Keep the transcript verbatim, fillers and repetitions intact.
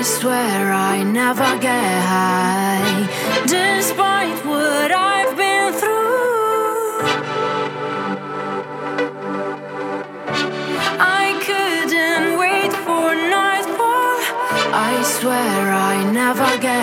I swear I never get high, despite what I've been through. I couldn't wait for nightfall, I swear I never get